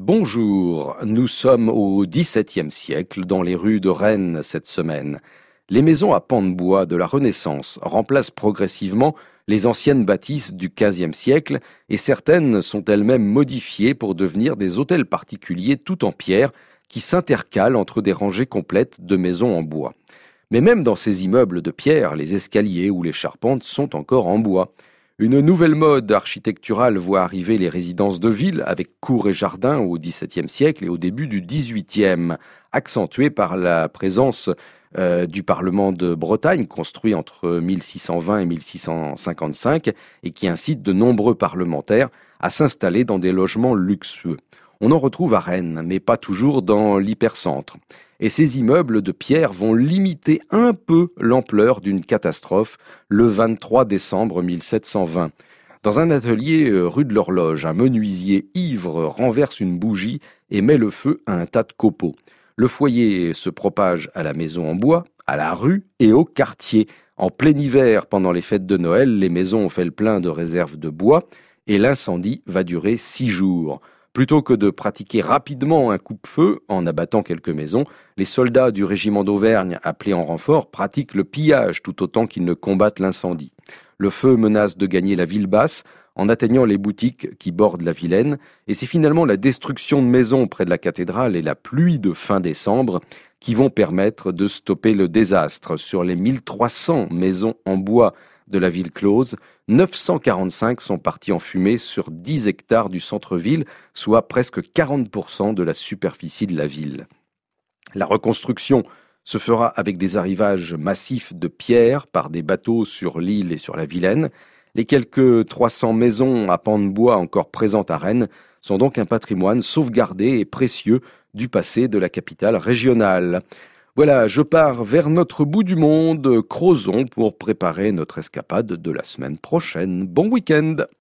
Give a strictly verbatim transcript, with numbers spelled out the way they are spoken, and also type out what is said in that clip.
Bonjour, nous sommes au dix-septième siècle dans les rues de Rennes cette semaine. Les maisons à pans de bois de la Renaissance remplacent progressivement les anciennes bâtisses du quinzième siècle et certaines sont elles-mêmes modifiées pour devenir des hôtels particuliers tout en pierre qui s'intercalent entre des rangées complètes de maisons en bois. Mais même dans ces immeubles de pierre, les escaliers ou les charpentes sont encore en bois. Une nouvelle mode architecturale voit arriver les résidences de ville avec cours et jardins au dix-septième siècle et au début du dix-huitième, accentuée par la présence euh, du Parlement de Bretagne, construit entre mille six cent vingt et mille six cent cinquante-cinq, et qui incite de nombreux parlementaires à s'installer dans des logements luxueux. On en retrouve à Rennes, mais pas toujours dans l'hypercentre. Et ces immeubles de pierre vont limiter un peu l'ampleur d'une catastrophe le vingt-trois décembre mille sept cent vingt. Dans un atelier rue de l'Horloge, un menuisier ivre renverse une bougie et met le feu à un tas de copeaux. Le foyer se propage à la maison en bois, à la rue et au quartier. En plein hiver, pendant les fêtes de Noël, les maisons ont fait le plein de réserves de bois et l'incendie va durer six jours. Plutôt que de pratiquer rapidement un coupe-feu en abattant quelques maisons, les soldats du régiment d'Auvergne appelés en renfort pratiquent le pillage tout autant qu'ils ne combattent l'incendie. Le feu menace de gagner la ville basse en atteignant les boutiques qui bordent la Vilaine, et c'est finalement la destruction de maisons près de la cathédrale et la pluie de fin décembre qui vont permettre de stopper le désastre. Sur les mille trois cents maisons en bois de la ville close, neuf cent quarante-cinq sont partis en fumée sur dix hectares du centre-ville, soit presque quarante pour cent de la superficie de la ville. La reconstruction se fera avec des arrivages massifs de pierre par des bateaux sur l'île et sur la Vilaine. Les quelques trois cents maisons à pans de bois encore présentes à Rennes sont donc un patrimoine sauvegardé et précieux du passé de la capitale régionale. Voilà, je pars vers notre bout du monde, Crozon, pour préparer notre escapade de la semaine prochaine. Bon week-end!